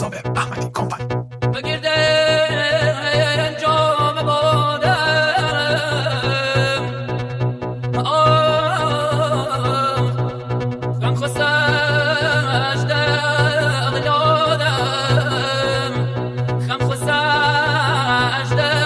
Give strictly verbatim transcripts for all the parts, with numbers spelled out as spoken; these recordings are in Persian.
آفتاب احمدی کامپانی. بگیرده انجام بادم غم خستش دغلادم غم خستش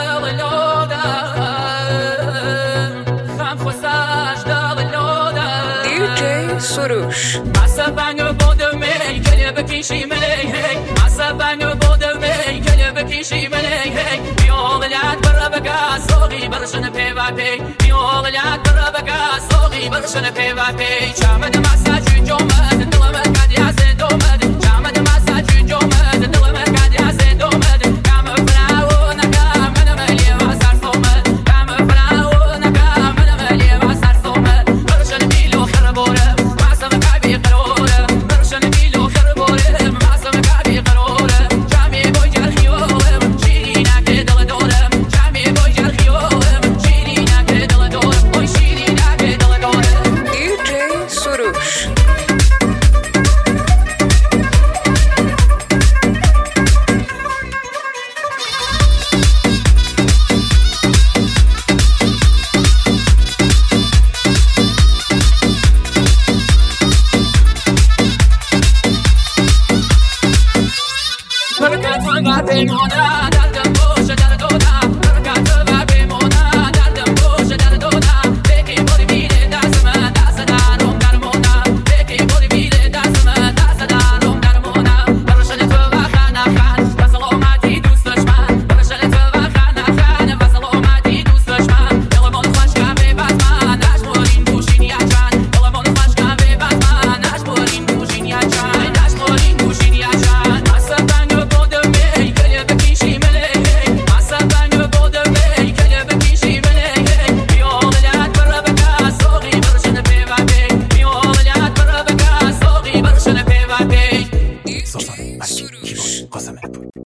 دغلادم غم خستش دغلادم دی جی سروش عصباني بودمي قلبك شي ملي عصباني بودمي قلبك شي ملي يوغلات برا بقى سوقي برشن بيبابي يوغلات برا بقى سوقي برشن بيبابي شامد مساج جومد دلمك قد ياسد دومد شامد مساج جومد دلمك قد ياسد دومد كام فراونا كام من ملي واسار صومد كام فراونا كام من ملي واسار صومد برشن بيلو خربوره Perché tu